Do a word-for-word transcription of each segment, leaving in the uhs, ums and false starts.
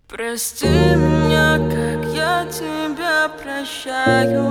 Прости меня, как я тебя прощаю.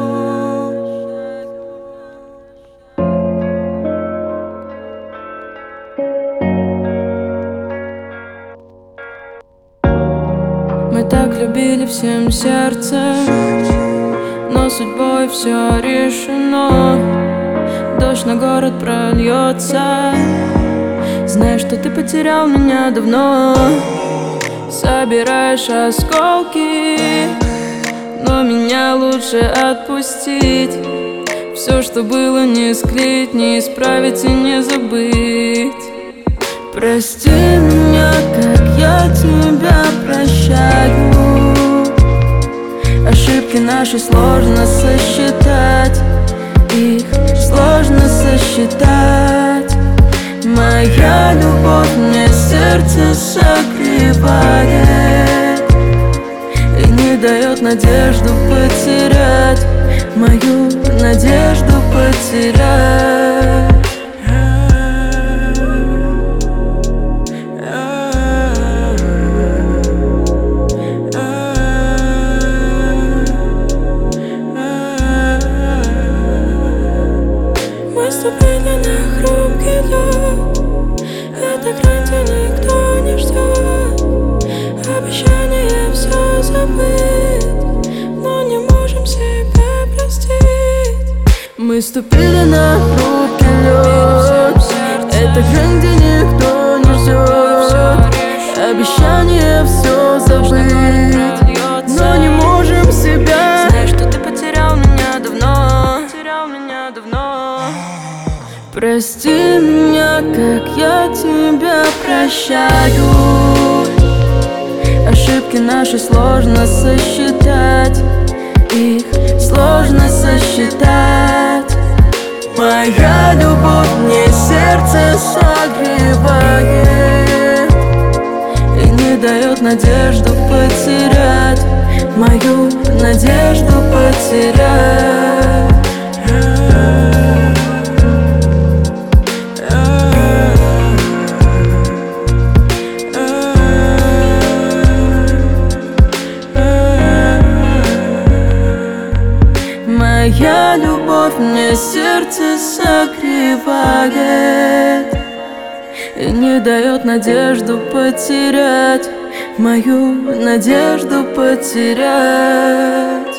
Мы так любили всем сердцем, но судьбой все решено. Дождь на город прольется. Знаешь, что ты потерял меня давно. Собираешь осколки, но меня лучше отпустить. Все, что было, не склеить, не исправить и не забыть. Прости меня, как я тебя прощаю. Ошибки наши сложно сосчитать, их сложно сосчитать. Моя любовь мне сердце согревает и не дает надежду потерять, мою надежду потерять. Мы ступили на хрупкий лед. Это грань, где никто не ждет. Обещание все забыть, но не можем себя простить. Мы ступили на хрупкий лед. Это грань, где никто не ждет. Обещание все забыть, но не можем себя. Знаешь, что ты потерял меня давно. Потерял меня давно. Прости меня, как я тебя прощаю. Ошибки наши сложно сосчитать, их сложно сосчитать. Моя любовь мне сердце согревает и не дает надежду потерять, мою надежду потерять. Моя любовь мне сердце согревает и не дает надежду потерять, мою надежду потерять.